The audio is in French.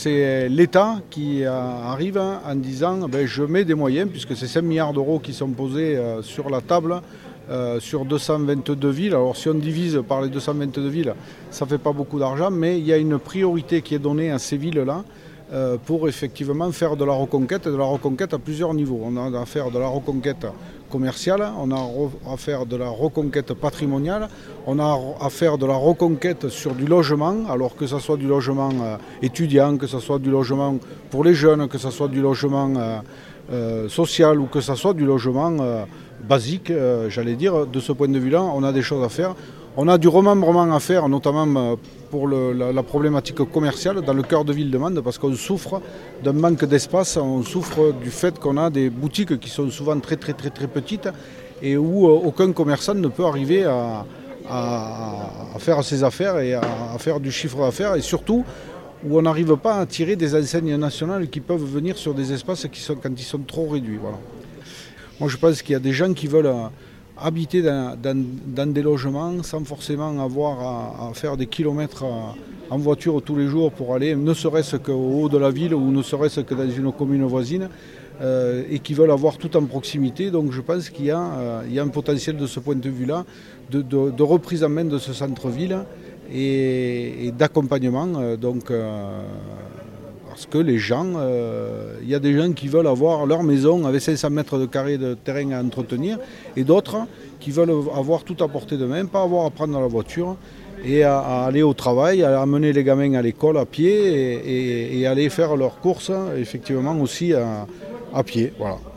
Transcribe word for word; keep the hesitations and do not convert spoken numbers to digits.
C'est l'État qui arrive en disant ben, je mets des moyens, puisque c'est cinq milliards d'euros qui sont posés sur la table euh, sur deux cent vingt-deux villes. Alors si on divise par les deux cent vingt-deux villes, ça ne fait pas beaucoup d'argent, mais il y a une priorité qui est donnée à ces villes-là euh, pour effectivement faire de la reconquête, et de la reconquête à plusieurs niveaux. On a à faire de la reconquête commerciale, on a à faire de la reconquête patrimoniale, on a à faire de la reconquête sur du logement, alors que ce soit du logement euh, étudiant, que ce soit du logement pour les jeunes, que ce soit du logement euh, euh, social ou que ce soit du logement euh, basique, euh, j'allais dire. De ce point de vue-là, on a des choses à faire. On a du remembrement à faire, notamment pour le, la, la problématique commerciale dans le cœur de Ville-de-Mende, parce qu'on souffre d'un manque d'espace, on souffre du fait qu'on a des boutiques qui sont souvent très très très très petites et où aucun commerçant ne peut arriver à, à, à faire ses affaires et à, à faire du chiffre d'affaires, et surtout où on n'arrive pas à attirer des enseignes nationales qui peuvent venir sur des espaces qui sont, quand ils sont trop réduits. Voilà. Moi je pense qu'il y a des gens qui veulent habiter dans, dans, dans des logements sans forcément avoir à, à faire des kilomètres en voiture tous les jours pour aller, ne serait-ce qu'au haut de la ville ou ne serait-ce que dans une commune voisine, euh, et qui veulent avoir tout en proximité. Donc je pense qu'il y a, euh, il y a un potentiel de ce point de vue-là, de, de, de reprise en main de ce centre-ville et, et d'accompagnement. Euh, donc, euh, Parce que les gens, il euh, y a des gens qui veulent avoir leur maison avec cinq cents mètres de carré de terrain à entretenir, et d'autres qui veulent avoir tout à portée de main, pas avoir à prendre la voiture et à, à aller au travail, à amener les gamins à l'école à pied et, et, et aller faire leurs courses effectivement aussi à, à pied. Voilà.